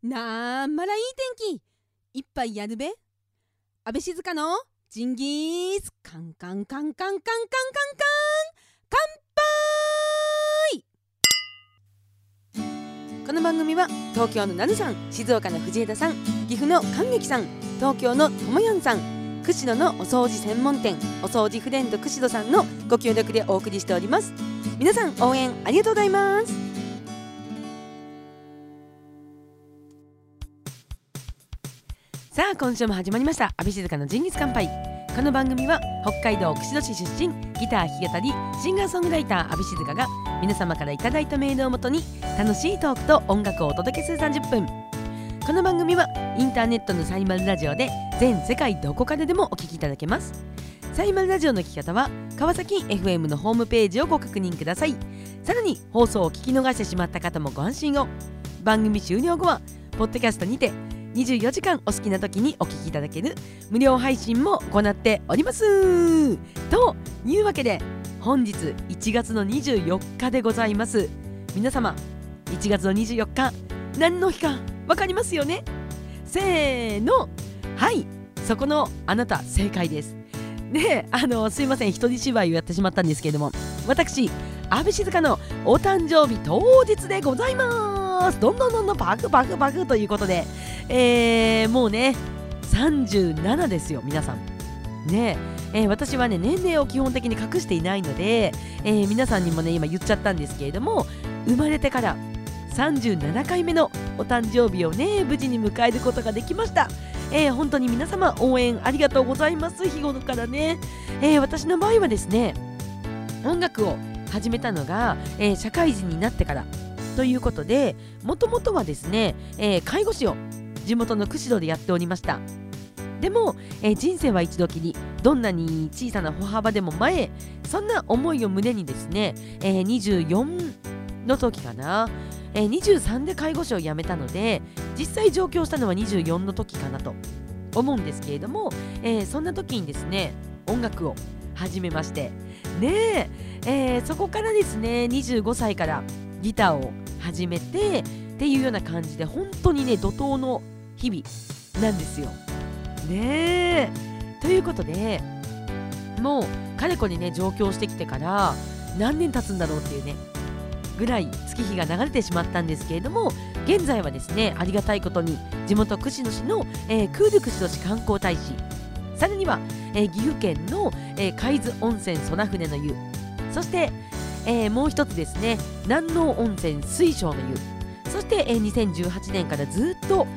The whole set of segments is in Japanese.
なんまらいい天気いっぱいやるべ。安倍静香のジンギースカンカンカンカンカンカンカンカン乾杯。この番組は東京のナヌさん、静岡の藤枝さん、岐阜の神劇さん、東京のともやんさん、釧路のお掃除専門店お掃除フレンド釧路さんのご協力でお送りしております。皆さん応援ありがとうございます。さあ今週も始まりました安倍静香のジンギス乾杯。この番組は北海道釧路市出身、ギター弾き語りシンガーソングライター安倍静香が皆様からいただいたメールをもとに楽しいトークと音楽をお届けする30分。この番組はインターネットのサイマルラジオで全世界どこからでもお聞きいただけます。サイマルラジオの聞き方は川崎 FM のホームページをご確認ください。さらに放送を聞き逃してしまった方もご安心を。番組終了後はポッドキャストにて24時間お好きな時にお聞きいただける無料配信も行っております。というわけで本日1月の24日でございます。皆様1月の24日何の日かわかりますよね。せーの、はい、そこのあなた正解です。ですいません、一人芝居をやってしまったんですけれども、私安倍静香のお誕生日当日でございます。どんどんパクパクパクということで、もうね37ですよ皆さんね。私はね年齢を基本的に隠していないので、皆さんにもね今言っちゃったんですけれども、生まれてから37回目のお誕生日をね無事に迎えることができました。本当に皆様応援ありがとうございます。日頃からね、私の場合はですね音楽を始めたのが、社会人になってからということで、もともとはですね、介護士を地元の釧路でやっておりました。でも、人生は一度きり、どんなに小さな歩幅でも前へ、そんな思いを胸にですね、24の時かな、23で介護士を辞めたので実際上京したのは24の時かなと思うんですけれども、そんな時にですね音楽を始めましてね、そこからですね25歳からギターを始めてっていうような感じで、本当にね怒涛の日々なんですよね。ということでもうかれこれね上京してきてから何年経つんだろうっていうねぐらい月日が流れてしまったんですけれども、現在はですねありがたいことに地元釧路市の、クール釧路市観光大使、さらには、岐阜県の、海津温泉空船の湯、そして、もう一つですね南濃温泉水晶の湯、そして、2018年からずっと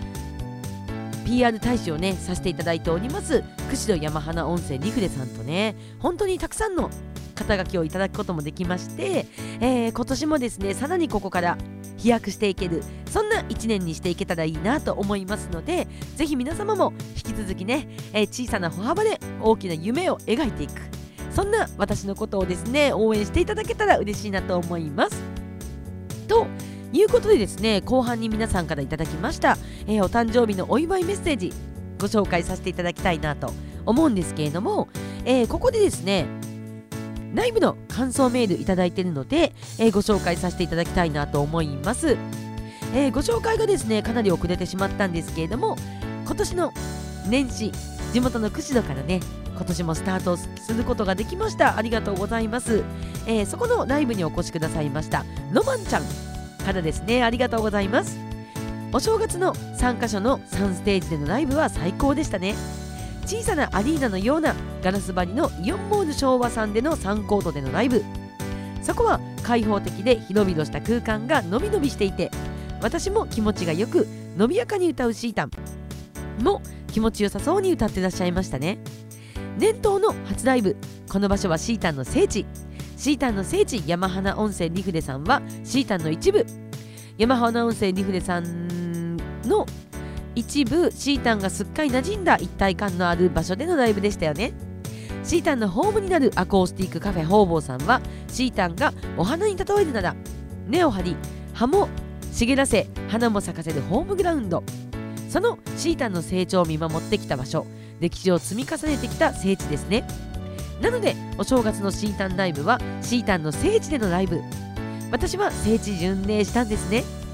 PR 大使をねさせていただいております釧路山花温泉リフレさんとね、本当にたくさんの肩書きをいただくこともできまして、今年もですねさらにここから飛躍していける、そんな1年にしていけたらいいなと思いますので、ぜひ皆様も引き続きね、小さな歩幅で大きな夢を描いていく、そんな私のことをですね応援していただけたら嬉しいなと思います。ということでですね、後半に皆さんからいただきました、お誕生日のお祝いメッセージご紹介させていただきたいなと思うんですけれども、ここでですねライブの感想メールいただいているので、ご紹介させていただきたいなと思います。ご紹介がですねかなり遅れてしまったんですけれども、今年の年始地元の釧路からね今年もスタートすることができました。ありがとうございます。そこのライブにお越しくださいましたロマンちゃんからですね、ありがとうございます。お正月の3カ所の3ステージでのライブは最高でしたね。小さなアリーナのようなガラス張りのイオンモール昭和さんでの3コートでのライブ、そこは開放的で広々した空間がのびのびしていて、私も気持ちがよく伸びやかに歌うシータンも気持ちよさそうに歌ってらっしゃいましたね。年頭の初ライブ、この場所はシータンの聖地、シータンの聖地山花温泉リフレさんはシータンの一部、山花温泉リフレさんの一部シータンがすっかり馴染んだ一体感のある場所でのライブでしたよね。シータンのホームになるアコースティックカフェホーボーさんは、シータンがお花に例えるなら根を張り葉も茂らせ花も咲かせるホームグラウンド、そのシータンの成長を見守ってきた場所、歴史を積み重ねてきた聖地ですね。なのでお正月のシータンライブはシータンの聖地でのライブ、私は聖地巡礼したんですね。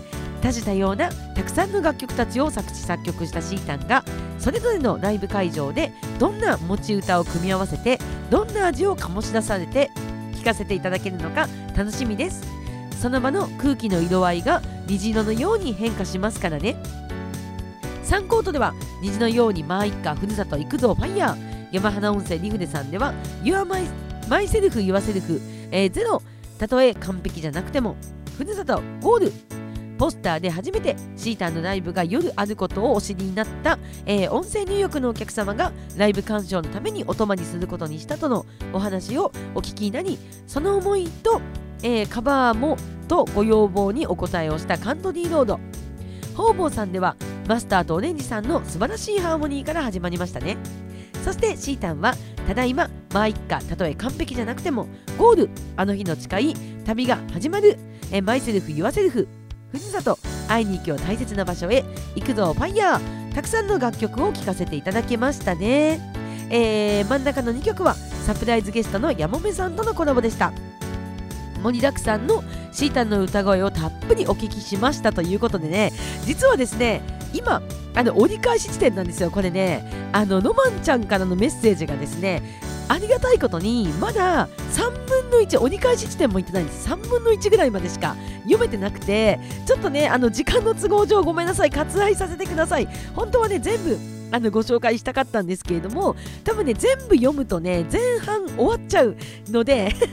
多種多様なたくさんの楽曲たちを作詞作曲したシータンがそれぞれのライブ会場でどんな持ち歌を組み合わせてどんな味を醸し出されて聴かせていただけるのか楽しみです。その場の空気の色合いが虹色のように変化しますからね。3コートでは虹のようにまあ一家ふるさと行くぞファイヤー、山花温泉リフネさんでは Your Myself Yourself、ゼロ、たとえ完璧じゃなくてもふるさとゴール、ポスターで初めてシータンのライブが夜あることをお知りになった、音声入浴のお客様がライブ鑑賞のためにお泊まりすることにしたとのお話をお聞きになり、その思いと、カバーもとご要望にお答えをしたカントリーロード。方々さんではマスターとオレンジさんの素晴らしいハーモニーから始まりましたね。そしてシータンはただいままあ一家たとえ完璧じゃなくてもゴール、あの日の誓い、旅が始まる、マイセルフユアセルフ、ふるさと、会いに行きを大切な場所へ行くぞファイヤー、たくさんの楽曲を聴かせていただきましたね。真ん中の2曲はサプライズゲストのやもめさんとのコラボでした。盛りだくさんのシータンの歌声をたっぷりお聞きしましたということでね、実はですね今折り返し地点なんですよ。これねロマンちゃんからのメッセージがですね、ありがたいことにまだ3分の1、折り返し地点も行ってないんです。3分の1ぐらいまでしか読めてなくて、ちょっとね時間の都合上ごめんなさい、割愛させてください。本当はね全部ご紹介したかったんですけれども、多分ね全部読むとね前半終わっちゃうの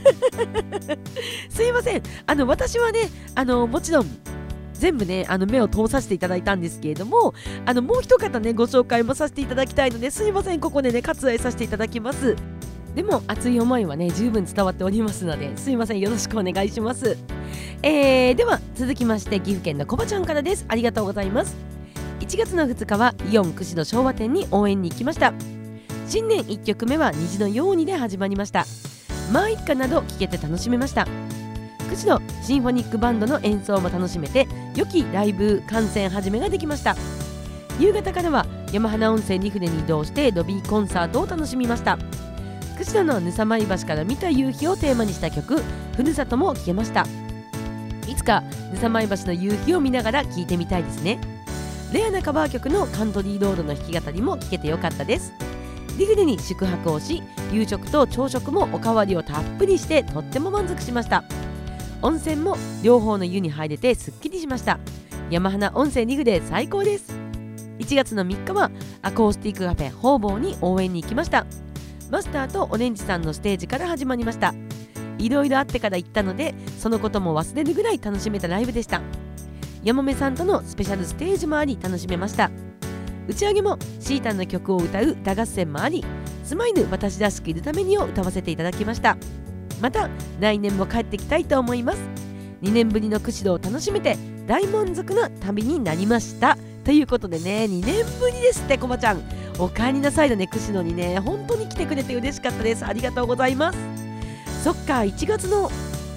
ですいません。私はねもちろん全部ね目を通させていただいたんですけれども、もう一方ねご紹介もさせていただきたいので、すいません、ここでね割愛させていただきます。でも熱い思いはね十分伝わっておりますので、すいません、よろしくお願いします。では続きまして岐阜県のこばちゃんからです。ありがとうございます。1月の2日はイオン串の昭和店に応援に行きました。新年1曲目は虹のようにで始まりました。まあ一家など聴けて楽しめました。串のシンフォニックバンドの演奏も楽しめて良きライブ観戦始めができました。夕方からは山花温泉リフネに移動してロビーコンサートを楽しみました。串野のぬさまい橋から見た夕日をテーマにした曲ふるさとも聴けました。いつかぬさまい橋の夕日を見ながら聴いてみたいですね。レアなカバー曲のカントリーロードの弾き語りも聴けてよかったです。リフネに宿泊をし、夕食と朝食もおかわりをたっぷりしてとっても満足しました。温泉も両方の湯に入れてすっきりしました。山花温泉リフで最高です。1月の3日はアコースティックカフェ方々に応援に行きました。マスターとオレンジさんのステージから始まりました。いろいろあってから行ったのでそのことも忘れるぐらい楽しめたライブでした。やもめさんとのスペシャルステージもあり楽しめました。打ち上げもシータンの曲を歌う歌合戦もあり、スマイル私らしくいるためにを歌わせていただきました。また来年も帰ってきたいと思います。2年ぶりの釧路を楽しめて大満足な旅になりましたということでね、2年ぶりですって。こばちゃんお帰りなさいだね。釧路にね本当に来てくれて嬉しかったです。ありがとうございます。そっか、1月の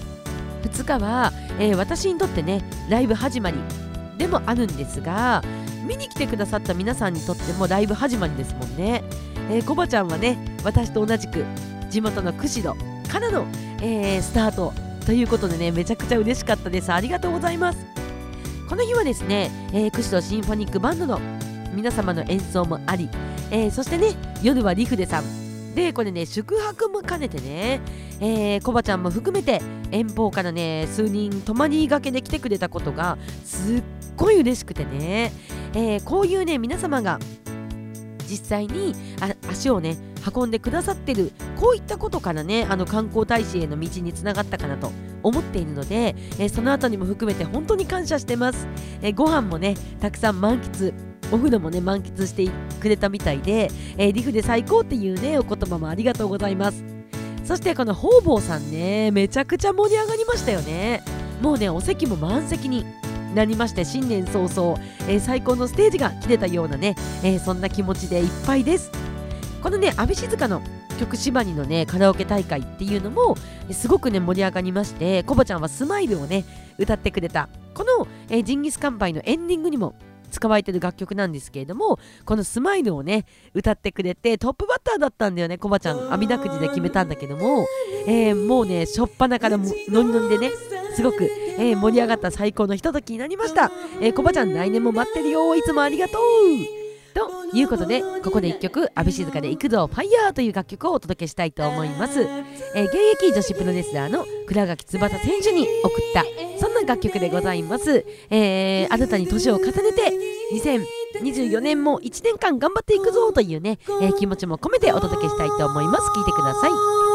2日は、私にとってねライブ始まりでもあるんですが、見に来てくださった皆さんにとってもライブ始まりですもんね。こばちゃんはね私と同じく地元の釧路からの、スタートということでね、めちゃくちゃ嬉しかったです。ありがとうございます。この日はですね、釧路シンフォニックバンドの皆様の演奏もあり、そしてね夜はリフデさんで、これね宿泊も兼ねてね、こばちゃんも含めて遠方からね数人泊まりがけで来てくれたことがすっごい嬉しくてね、こういうね皆様が実際に足をね運んでくださってる、こういったことからね観光大使への道につながったかなと思っているので、そのあたりも含めて本当に感謝してます。ご飯もねたくさん満喫、お風呂もね満喫してくれたみたいで、リフで最高っていうねお言葉もありがとうございます。そしてこの方々さんねめちゃくちゃ盛り上がりましたよね。もうねお席も満席になりまして、新年早々、最高のステージが切れたようなね、そんな気持ちでいっぱいです。このね阿部静香の曲縛りのねカラオケ大会っていうのもすごくね盛り上がりまして、コバちゃんはスマイルをね歌ってくれた。この、ジンギスカンパイのエンディングにも使われてる楽曲なんですけれども、このスマイルをね歌ってくれてトップバッターだったんだよね。コバちゃん網だくじで決めたんだけども、もうね初っ端からノリノリでねすごく、盛り上がった最高のひとときになりました。コバちゃん来年も待ってるよ、いつもありがとうということで、ここで1曲阿部静香で行くぞファイヤーという楽曲をお届けしたいと思います。現役女子プロレスラーの倉垣翼選手に送ったそんな楽曲でございます。新たに年を重ねて2024年も1年間頑張っていくぞというね、気持ちも込めてお届けしたいと思います。聴いてください。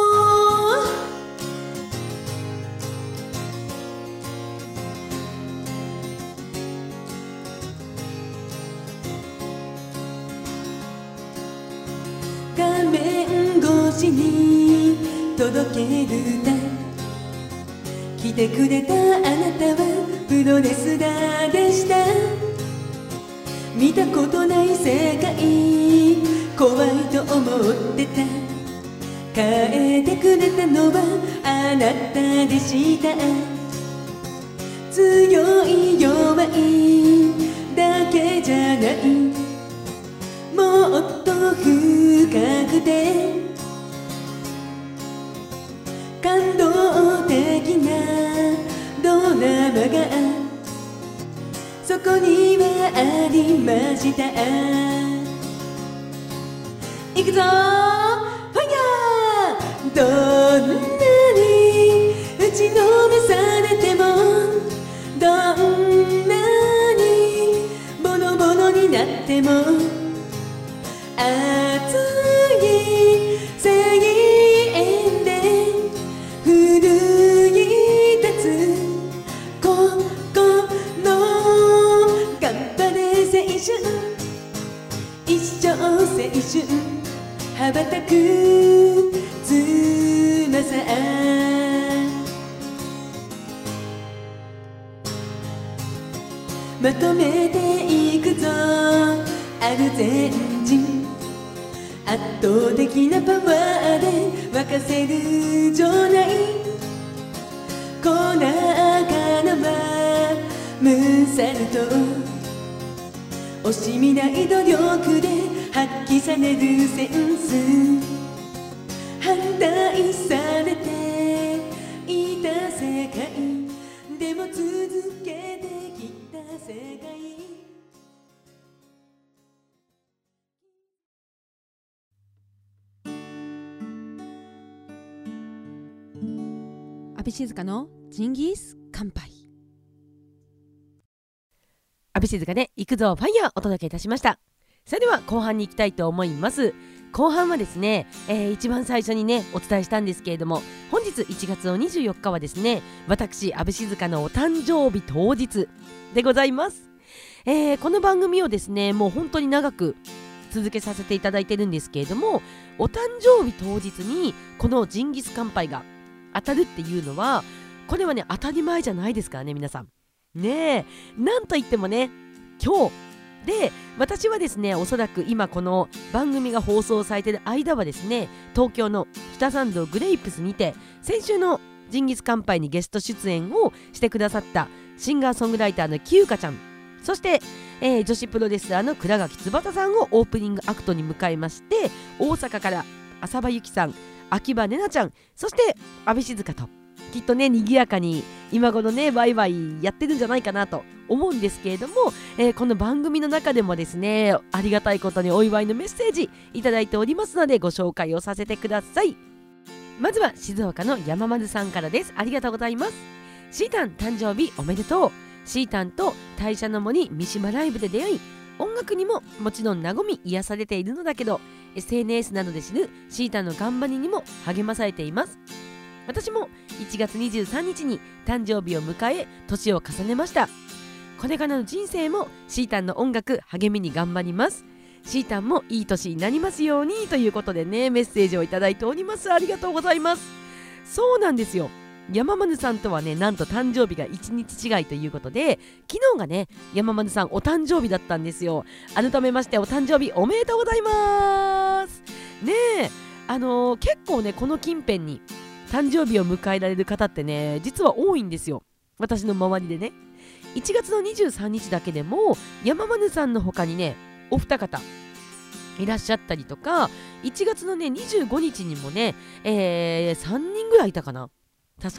画面越しに届ける歌、来てくれたあなたはプロレスラーでした。見たことない世界怖いと思ってた。変えてくれたのはあなたでした。強い弱いだけじゃない、もっと深くて感動的なドラマがそこにはありました。行くぞファイヤー、どんなに打ちのめされても、どんなにボロボロになっても、熱い声援で奮い立つ心、頑張れ青春、一生青春、羽ばたく翼、まとめていくぞアルゼンチン、圧倒的なパワーで沸かせる場内、こなかなはムサルと惜しみない努力で発揮されるセンス、反対されていた世界でも続けてきた世界。 阿部静香のジンギス乾杯。阿部静香で行くぞファイヤーお届けいたしました。それでは後半に行きたいと思います。後半はですね、一番最初にねお伝えしたんですけれども、本日1月の24日はですね、私阿部静香のお誕生日当日でございます。この番組をですねもう本当に長く続けさせていただいてるんですけれども、お誕生日当日にこのジンギス乾杯が当たるっていうのは、これはね当たり前じゃないですからね皆さんね。なんといってもね今日で、私はですねおそらく今この番組が放送されている間はですね、東京の北参道グレイプスにて先週のジンギス乾杯にゲスト出演をしてくださったシンガーソングライターのきゆかちゃん、そして、女子プロレスラーの倉垣翼さんをオープニングアクトに迎えまして、大阪から浅場ゆきさん、秋葉ねなちゃん、そして阿部静香ときっとね賑やかに今頃ねワイワイやってるんじゃないかなと思うんですけれども、この番組の中でもですねありがたいことにお祝いのメッセージいただいておりますのでご紹介をさせてください。まずは静岡の山丸さんからです。ありがとうございます。シータン誕生日おめでとう。シータンと大社の森三島ライブで出会い、音楽にももちろん和み癒されているのだけど、 SNS などで知るシータンの頑張りにも励まされています。私も1月23日に誕生日を迎え年を重ねました。これからの人生もシータンの音楽励みに頑張ります。シータンもいい年になりますようにということでねメッセージをいただいております。ありがとうございます。そうなんですよ、山丸さんとはねなんと誕生日が1日違いということで、昨日がね山丸さんお誕生日だったんですよ。改めましてお誕生日おめでとうございますね。結構ねこの近辺に誕生日を迎えられる方ってね実は多いんですよ、私の周りでね。1月の23日だけでも山丸さんの他にねお二方いらっしゃったりとか、1月のね25日にもね、3人ぐらいいたかな確か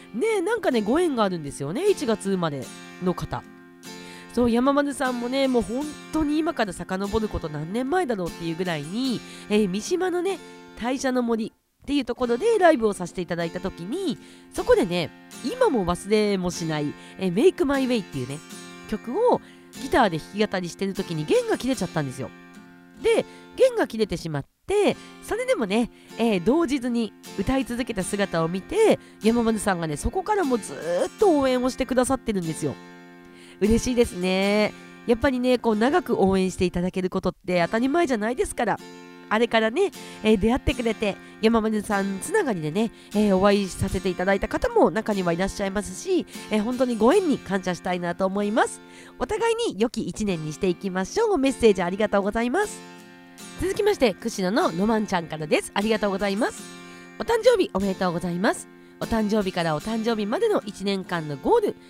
ね、なんかねご縁があるんですよね、1月生まれの方。そう、山丸さんもね、もう本当に今から遡ること何年前だろうっていうぐらいに、三島のね大社の森っていうところでライブをさせていただいた時に、そこでね今も忘れもしない「Make My Way」っていうね曲をギターで弾き語りしてる時に弦が切れちゃったんですよ。で弦が切れてしまって、それでもね、動じずに歌い続けた姿を見て、山丸さんがねそこからもずーっと応援をしてくださってるんですよ。嬉しいですね。やっぱりねこう長く応援していただけることって当たり前じゃないですから。あれからね、出会ってくれて山丸さんつながりでね、お会いさせていただいた方も中にはいらっしゃいますし、本当にご縁に感謝したいなと思います。お互いに良き1年にしていきましょう。メッセージありがとうございます。続きまして串野のロマンちゃんからです。ありがとうございます。お誕生日おめでとうございます。お誕生日からお誕生日までの1年間のゴール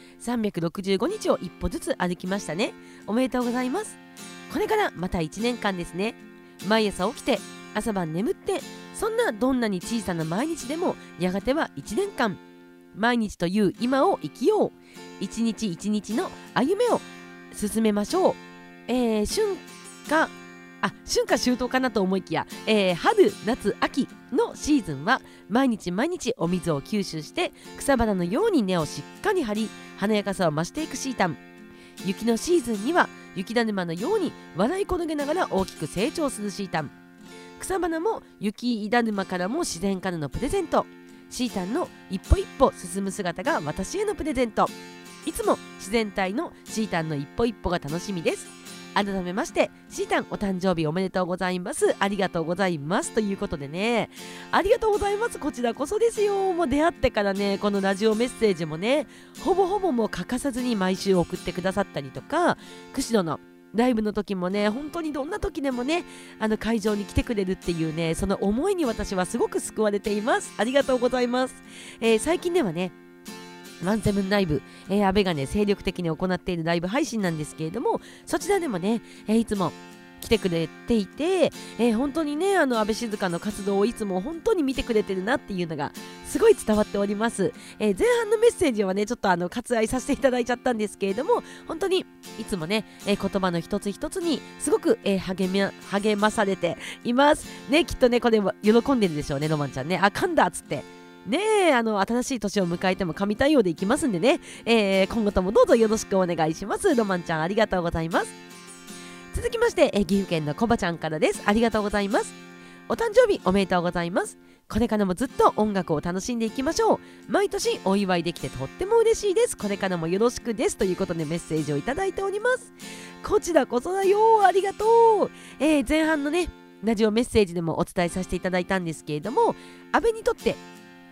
365日を一歩ずつ歩きましたね。おめでとうございます。これからまた1年間ですね。毎朝起きて朝晩眠って、そんなどんなに小さな毎日でもやがては1年間、毎日という今を生きよう。一日一日の歩めを進めましょう。春夏秋冬かなと思いきや、春夏秋のシーズンは毎日毎日お水を吸収して草花のように根をしっかり張り、華やかさを増していくシータン。雪のシーズンには雪だるまのように笑い転げながら大きく成長するシータン。草花も雪だるまからも自然からのプレゼント。シータンの一歩一歩進む姿が私へのプレゼント。いつも自然体のシータンの一歩一歩が楽しみです。改めましてシータンお誕生日おめでとうございます。ありがとうございますということでね、ありがとうございます。こちらこそですよ。もう出会ってからねこのラジオメッセージもねほぼもう欠かさずに毎週送ってくださったりとか、釧路のライブの時もね本当にどんな時でもね会場に来てくれるっていうね、その思いに私はすごく救われています。ありがとうございます。最近ではねワンセブンライブ、阿部がね精力的に行っているライブ配信なんですけれども、そちらでもね、いつも来てくれていて、本当にね阿部静香の活動をいつも本当に見てくれてるなっていうのがすごい伝わっております。前半のメッセージはねちょっと割愛させていただいちゃったんですけれども、本当にいつもね、言葉の一つ一つにすごく、励まされていますね。きっとねこれも喜んでるでしょうね、ロマンちゃんね。あかんだっつってねえ、新しい年を迎えても神対応でいきますんでね、今後ともどうぞよろしくお願いします。ロマンちゃんありがとうございます。続きまして、岐阜県のコバちゃんからです。ありがとうございます。お誕生日おめでとうございます。これからもずっと音楽を楽しんでいきましょう。毎年お祝いできてとっても嬉しいです。これからもよろしくですということでメッセージをいただいております。こちらこそだよ、ありがとう。前半のねラジオメッセージでもお伝えさせていただいたんですけれども、阿部にとって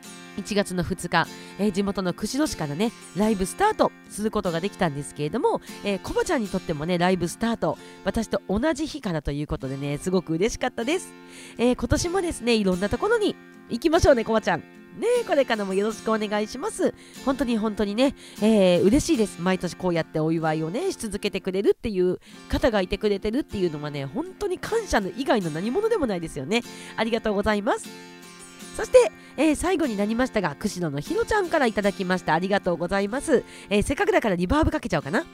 1月の2日、地元の釧路市からねライブスタートすることができたんですけれども、コバちゃんにとってもねライブスタート私と同じ日からということでねすごく嬉しかったです。今年もですねいろんなところに行きましょうね、コバちゃんね。これからもよろしくお願いします。本当にね、嬉しいです。毎年こうやってお祝いをねし続けてくれるっていう方がいてくれてるっていうのはね本当に感謝の以外の何物でもないですよね。ありがとうございます。そして、最後になりましたが釧路のひろちゃんからいただきました。ありがとうございます。せっかくだからリバーブかけちゃおうかな。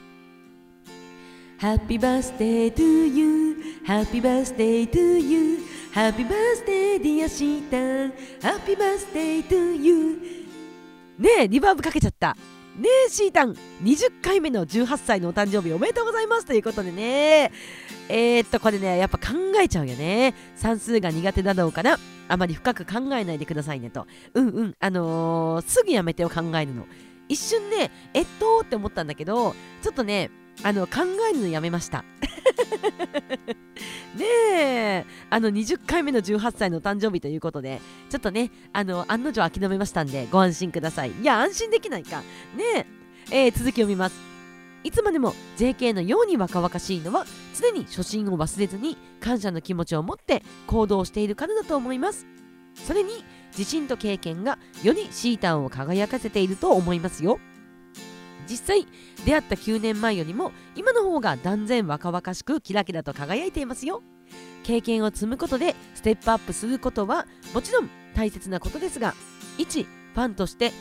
Happy birthday to you Happy birthday to you Happy birthday dear シータン Happy birthday to you ねえリバーブかけちゃったねえシータン20回目の18歳のお誕生日おめでとうございますということでね、これねやっぱ考えちゃうよね。算数が苦手だろうからあまり深く考えないでくださいねと。すぐやめてを考えるの。一瞬ねって思ったんだけどちょっとね考えるのやめましたねえ20回目の18歳の誕生日ということでちょっとね案の定諦めましたんでご安心ください。いや安心できないかねえ、続き読みます。いつまでも JK のように若々しいのは常に初心を忘れずに感謝の気持ちを持って行動しているからだと思います。それに自信と経験がよりシータンを輝かせていると思いますよ。実際出会った9年前よりも今の方が断然若々しくキラキラと輝いていますよ。経験を積むことでステップアップすることはもちろん大切なことですが、一ファンとして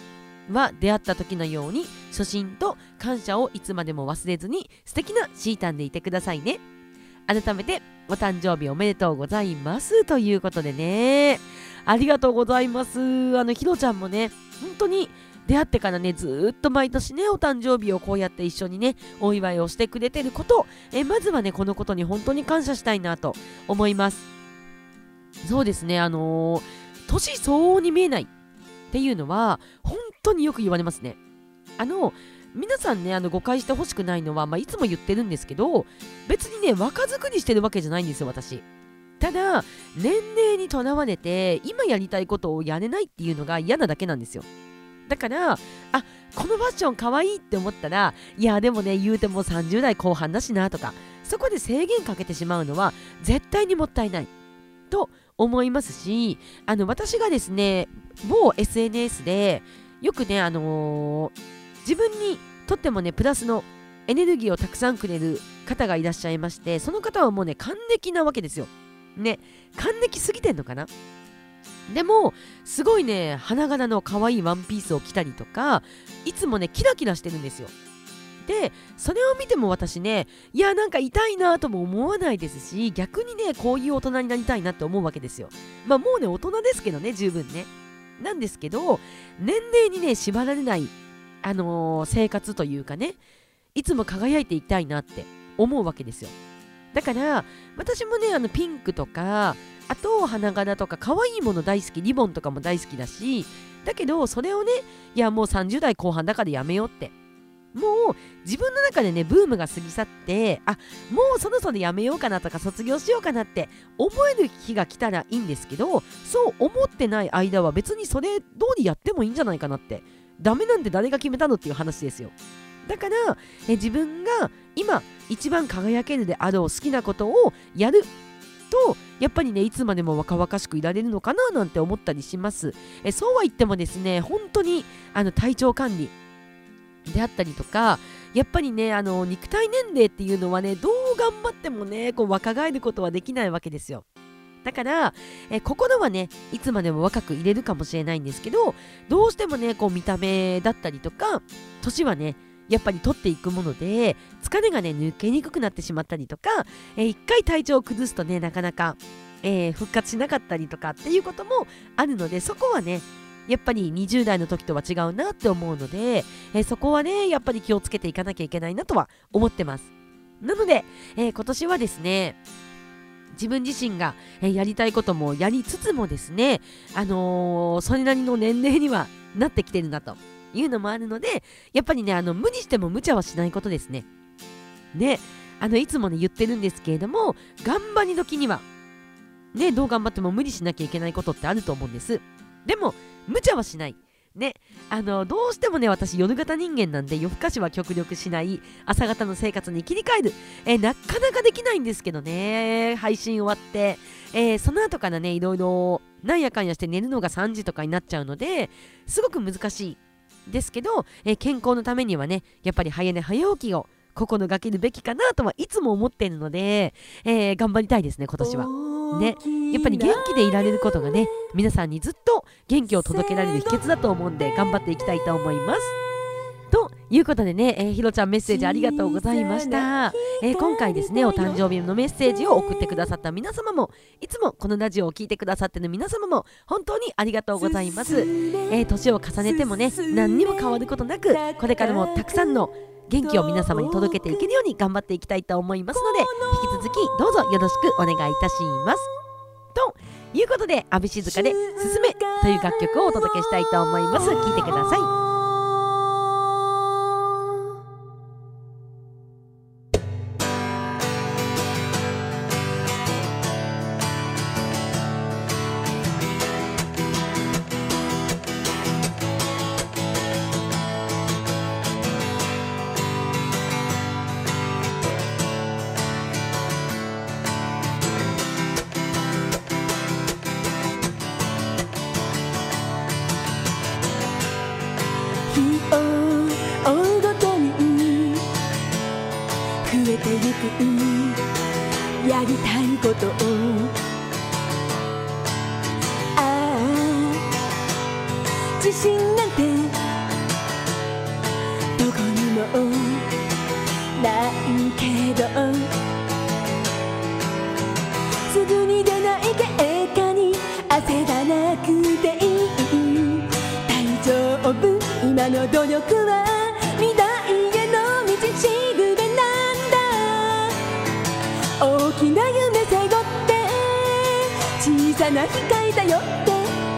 は出会った時のように初心と感謝をいつまでも忘れずに素敵なシータンでいてくださいね。改めてお誕生日おめでとうございますということでね、ありがとうございます。ひろちゃんもね、本当に出会ってからね、ずっと毎年ね、お誕生日をこうやって一緒にね、お祝いをしてくれてること、まずはね、このことに本当に感謝したいなと思います。そうですね、年相応に見えないっていうのは本当によく言われますね。皆さんね、誤解してほしくないのは、いつも言ってるんですけど、別にね、若作りしてるわけじゃないんですよ、私。ただ、年齢にとらわれて、今やりたいことをやれないっていうのが嫌なだけなんですよ。だから、このファッションかわいいって思ったら、いや、でもね、言うても30代後半だしなとか、そこで制限かけてしまうのは、絶対にもったいないと思いますし、私がですね、某 SNS で、よくね、自分にとってもねプラスのエネルギーをたくさんくれる方がいらっしゃいまして、その方はもうね還暦なわけですよね。還暦すぎてんのかな。でもすごいね花柄の可愛いワンピースを着たりとか、いつもねキラキラしてるんですよ。でそれを見ても私ね、いやなんか痛いなとも思わないですし、逆にねこういう大人になりたいなって思うわけですよ。もうね大人ですけどね、十分ねなんですけど、年齢にね縛られない生活というかね、いつも輝いていきたいなって思うわけですよ。だから私もねピンクとか、あと花柄とか可愛いもの大好き、リボンとかも大好きだし、だけどそれをね、いやもう30代後半だからやめようって、もう自分の中でねブームが過ぎ去って、もうそろそろやめようかなとか卒業しようかなって思える日が来たらいいんですけど、そう思ってない間は別にそれ通りやってもいいんじゃないかなって。ダメなんて誰が決めたのっていう話ですよ。だから自分が今一番輝けるであろう好きなことをやると、やっぱりねいつまでも若々しくいられるのかななんて思ったりします。そうは言ってもですね、本当に体調管理であったりとか、やっぱりね肉体年齢っていうのはね、どう頑張ってもねこう若返ることはできないわけですよ。だから心はねいつまでも若く入れるかもしれないんですけど、どうしてもねこう見た目だったりとか年はねやっぱり取っていくもので、疲れがね抜けにくくなってしまったりとか、一回体調を崩すとねなかなか、復活しなかったりとかっていうこともあるので、そこはねやっぱり20代の時とは違うなって思うので、そこはねやっぱり気をつけていかなきゃいけないなとは思ってます。なので、今年はですね、自分自身がやりたいこともやりつつもですね、それなりの年齢にはなってきてるなというのもあるので、やっぱりね無理しても無茶はしないことですね。でいつもね言ってるんですけれども、頑張り時にはねどう頑張っても無理しなきゃいけないことってあると思うんです。でも無茶はしないね。どうしてもね私夜型人間なんで、夜更かしは極力しない朝型の生活に切り替える、なかなかできないんですけどね、配信終わって、その後からねいろいろなんやかんやして寝るのが3時とかになっちゃうので、すごく難しいですけど、健康のためにはねやっぱり早寝早起きを心がけるべきかなとはいつも思っているので、頑張りたいですね今年はね。やっぱり元気でいられることがね、皆さんにずっと元気を届けられる秘訣だと思うんで、頑張っていきたいと思います。ということでね、ひろちゃんメッセージありがとうございました。今回ですねお誕生日のメッセージを送ってくださった皆様も、いつもこのラジオを聞いてくださっている皆様も本当にありがとうございます。年を重ねてもね何にも変わることなく、これからもたくさんの元気を皆様に届けていけるように頑張っていきたいと思いますので、引き続きどうぞよろしくお願いいたします。ということで、阿部静香で「すすめ」という楽曲をお届けしたいと思います。聴いてください。 やりたいことを自信なんてないけどすぐに出ない結果に焦らなくていい。大丈夫、今の努力は未来への道しるべなんだ。大きな夢背負って小さな光頼って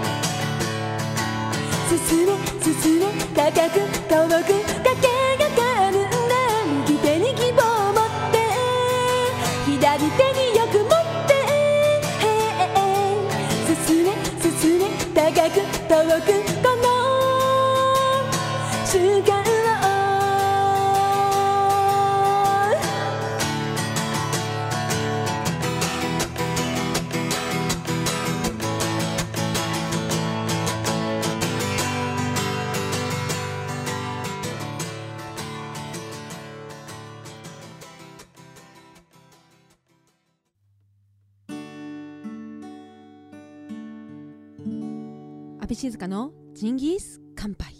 進め進め高く遠く駆けがかるんだ。右手に希望を持って左手によく持って進め進め高く遠くこの瞬間を阿部静香のジンギス乾杯。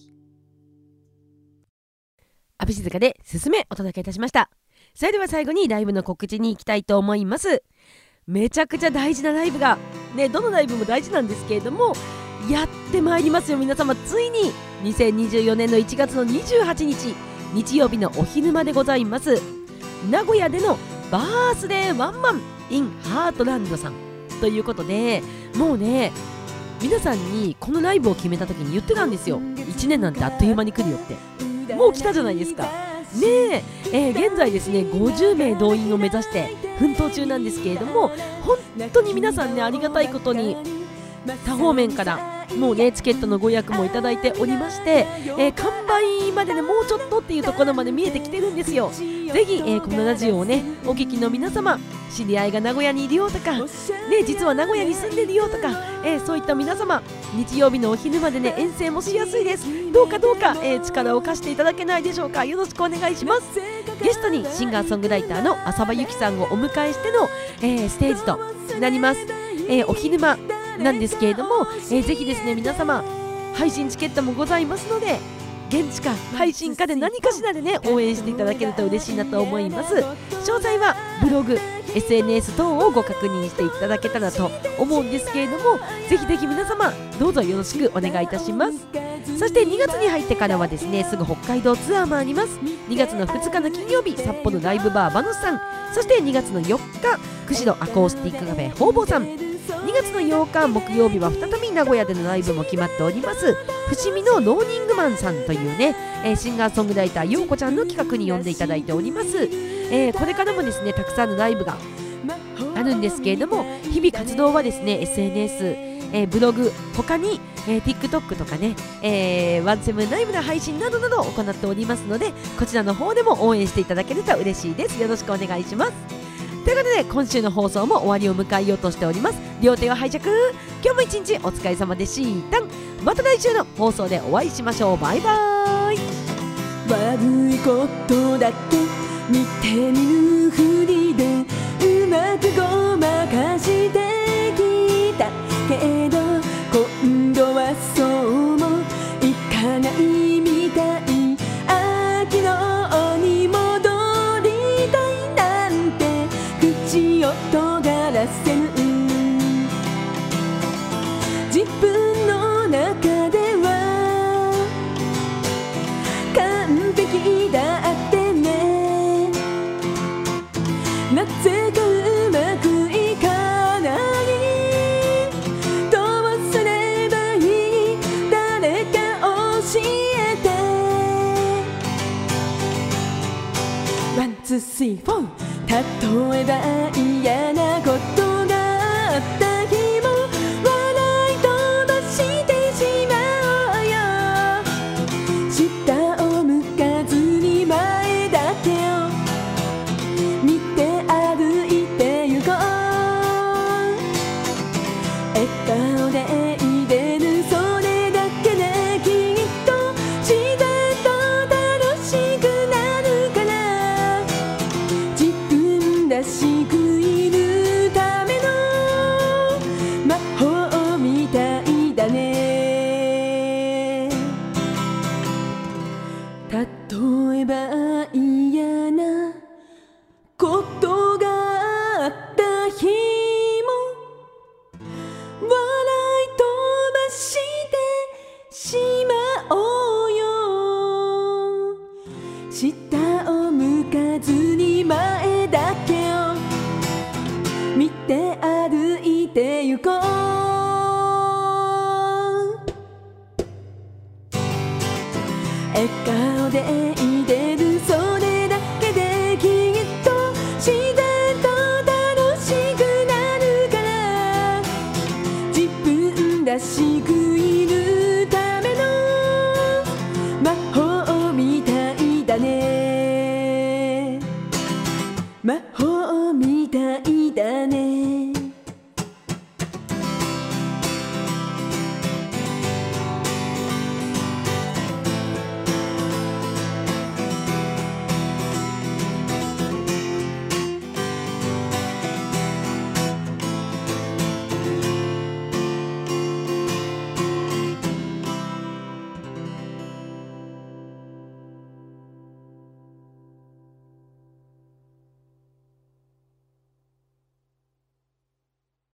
阿部静香で進めお届けいたしました。それでは最後にライブの告知に行きたいと思います。めちゃくちゃ大事なライブがね、どのライブも大事なんですけれどもやってまいりますよ皆様。ついに2024年の1月の28日日曜日のお昼間でございます。名古屋でのバースデーワンマン in ハートランドさんということで、もうね皆さんにこのライブを決めた時に言ってたんですよ。1年なんてあっという間に来るよって。もう来たじゃないですかねえ。現在ですね50名動員を目指して奮闘中なんですけれども、本当に皆さんねありがたいことに他方面からもうねチケットのご予約もいただいておりまして、完売までねもうちょっとっていうところまで見えてきてるんですよ。ぜひ、このラジオをねお聞きの皆様、知り合いが名古屋にいるよとか、ね、実は名古屋に住んでるよとか、そういった皆様日曜日のお昼までね遠征もしやすいです。どうか、力を貸していただけないでしょうか。よろしくお願いします。ゲストにシンガーソングライターの浅場ゆきさんをお迎えしての、ステージとなります。お昼間なんですけれども、ぜひですね皆様配信チケットもございますので、現地か配信かで何かしらでね応援していただけると嬉しいなと思います。詳細はブログ SNS 等をご確認していただけたらと思うんですけれども、ぜひぜひ皆様どうぞよろしくお願いいたします。そして2月に入ってからはですねすぐ北海道ツアーもあります。2月の2日の金曜日札幌ライブバーバノスさん、そして2月の4日釧路アコースティックカフェホーボーさん、2月の8日木曜日は再び名古屋でのライブも決まっております伏見のローニングマンさんというね、シンガーソングライターようこちゃんの企画に呼んでいただいております。これからもですねたくさんのライブがあるんですけれども、日々活動はですね SNS、ブログ他に、TikTok とかね、ワンセブンライブの配信などなど行っておりますので、こちらの方でも応援していただけると嬉しいです。よろしくお願いします。ということで今週の放送も終わりを迎えようとしております。両手を拝借、今日も一日お疲れ様でした。また来週の放送でお会いしましょう。バイバイ。 悪いことだって見て見ぬふりでうまくごまかしてきたけど、今度はそうもいかないみたい。昨日に戻りたいなんて口を尖らせぬ。自分の中では完璧だってね。なぜかうまくいかない。どうすればいい、誰か教えて。ワンツースリーフォー。例えば嫌なことがあった日も笑い飛ばしてしまおうよ。下を向かずに前だけを見て歩いてゆこう。笑顔でいれるそれだけできっと自然と楽しくなるから。自分らしくいるため笑顔でいれる、それだけできっと自然と楽しくなるから、自分らしくいるための魔法みたいだね、魔法みたい